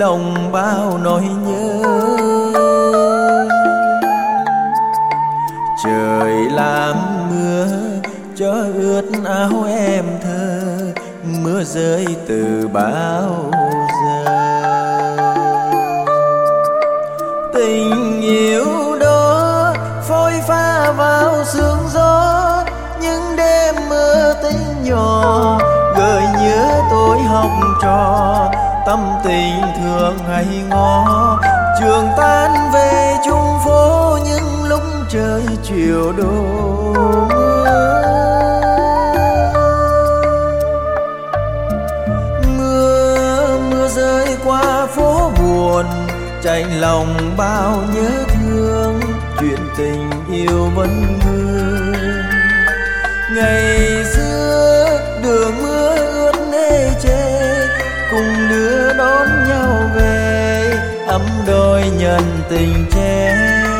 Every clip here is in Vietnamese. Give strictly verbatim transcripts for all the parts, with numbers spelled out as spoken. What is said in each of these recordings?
lòng bao nỗi nhớ. Trời làm mưa cho ướt áo em thơ, mưa rơi từ bao giờ. Tình yêu đó phôi pha vào sương gió, những đêm mưa tình nhỏ gợi nhớ tôi học trò. Tâm tình thường hay ngó, trường tan về chung phố những lúc trời chiều đổ mưa. Mưa mưa rơi qua phố buồn, chạnh lòng bao nhớ thương, chuyện tình yêu vẫn vương. Ngày xưa đường mưa ướt ê chê, cùng đưa đón nhau về, ấm đôi nhân tình che.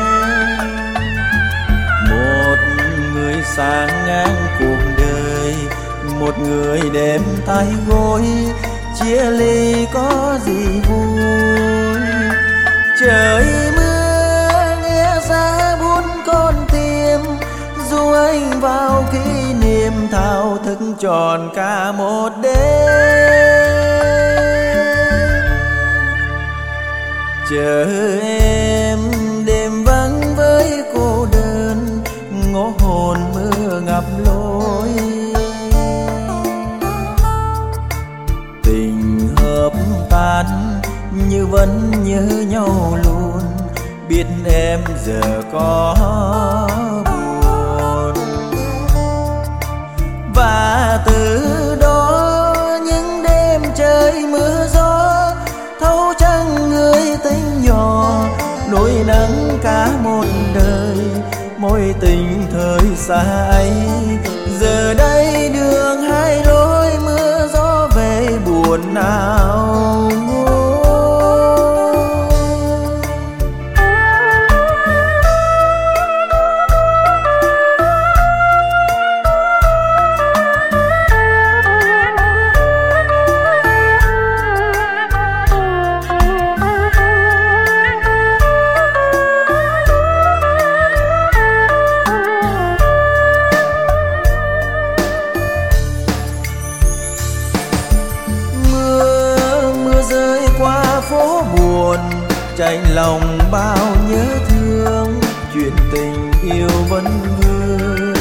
Một người sáng ngang cuộc đời, một người đêm tay gối, chia ly có gì vui. Trời mưa nghe giá buồn con tim, dù anh vào kỷ niệm thao thức tròn cả một đêm. Chờ em đêm vắng với cô đơn, ngõ hồn mưa ngập lối. Tình hợp tan như vẫn nhớ nhau luôn, biết em giờ có buồn. Và từ đó những đêm trời mưa gió, thấu trăng người tình nhỏ, nỗi nắng cả một đời, mối tình thời xa ấy. Giờ đây đường hai lối, mưa gió về buồn nào ngôi. Phố buồn chạnh lòng bao nhớ thương, chuyện tình yêu vẫn vương.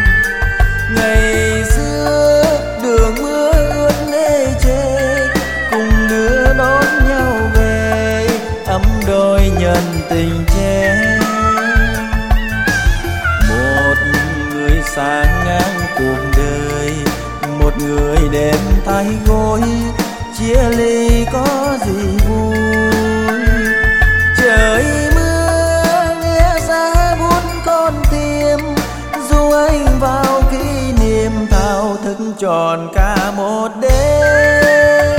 Ngày xưa đường mưa ướt ê chê, cùng đưa đón nhau về, ấm đôi nhân tình che. Một người sáng ngang cuộc đời, một người đêm tay gối, chia ly có gì vui. Trời mưa nghe giá buốt con tim, dù anh vào kỷ niệm thao thức tròn cả một đêm.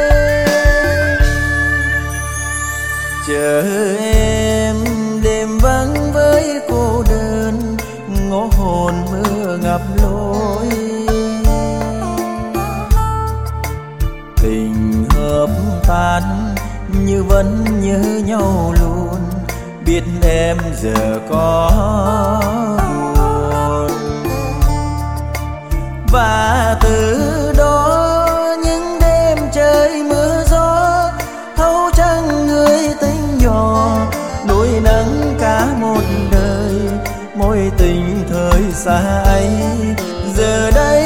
Chờ em đêm vắng với cô đơn, ngõ hồn mưa ngập lối. Tình hợp tan như vẫn nhớ nhau luôn, biết em giờ có buồn. Và từ đó những đêm trời mưa gió, thấu trăng người tình nhỏ, nỗi nắng cả một đời, mối tình thời xa ấy. Giờ đây